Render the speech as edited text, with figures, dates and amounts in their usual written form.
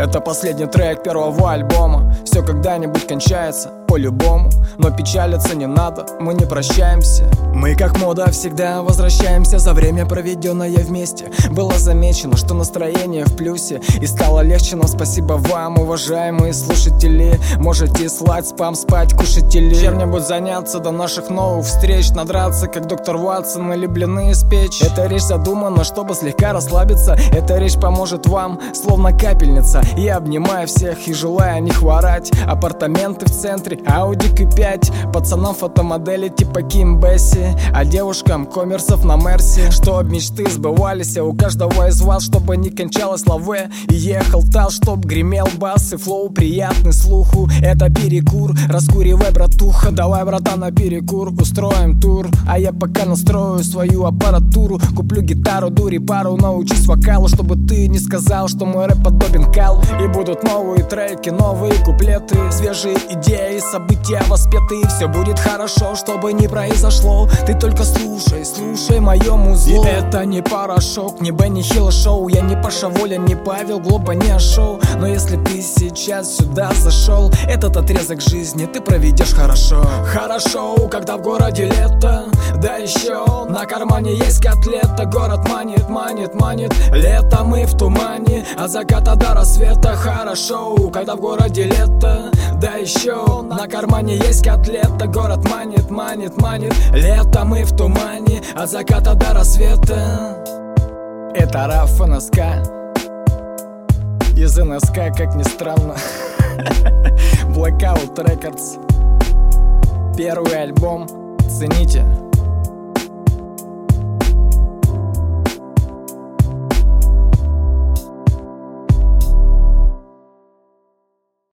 Это последний трек первого альбома. Все когда-нибудь кончается, по-любому. Но печалиться не надо, мы не прощаемся. Мы как мода всегда возвращаемся за время, проведенное вместе. Было замечено, что настроение в плюсе, и стало легче нам. Спасибо вам, уважаемые слушатели. Можете слать спам, спать, кушать или чем-нибудь заняться до наших новых встреч. Надраться, как доктор Ватсон, или блины испечь. Эта речь задумана, чтобы слегка расслабиться. Эта речь поможет вам, словно капельница. Я обнимаю всех и желаю не хворать. Апартаменты в центре, Audi Q5. Пацанам фотомодели типа Ким Бесси, а девушкам коммерсов на Мерси. Чтоб мечты сбывались у каждого из вас, чтобы не кончалось лаве и ехал тал, чтоб гремел бас и флоу приятный слуху. Это перекур, раскуривай, братуха. Давай, братан, на перекур, устроим тур. А я пока настрою свою аппаратуру. Куплю гитару, дури пару, научусь вокалу, чтобы ты не сказал, что мой рэп подобен калу. И будут новые треки, новые куплеты, свежие идеи, события воспеты. Все будет хорошо, чтобы не произошло. Ты только слушай, слушай мое музло. И это не порошок, не Бенни Хилл шоу. Я не Паша Воля, не Павел Глоба, не шоу. Но если ты сейчас сюда зашел, этот отрезок жизни ты проведешь хорошо. Хорошо, когда в городе лето, да еще на кармане есть котлета. Город манит, манит, манит, лето мы в тумане, от заката до рассвета. Хорошо, когда в городе лето, да еще на кармане есть котлета. Город манит, манит, манит, лето мы в тумане, от заката до рассвета. Это Раф НСК из НСК, как ни странно. Blackout Records. Первый альбом, цените.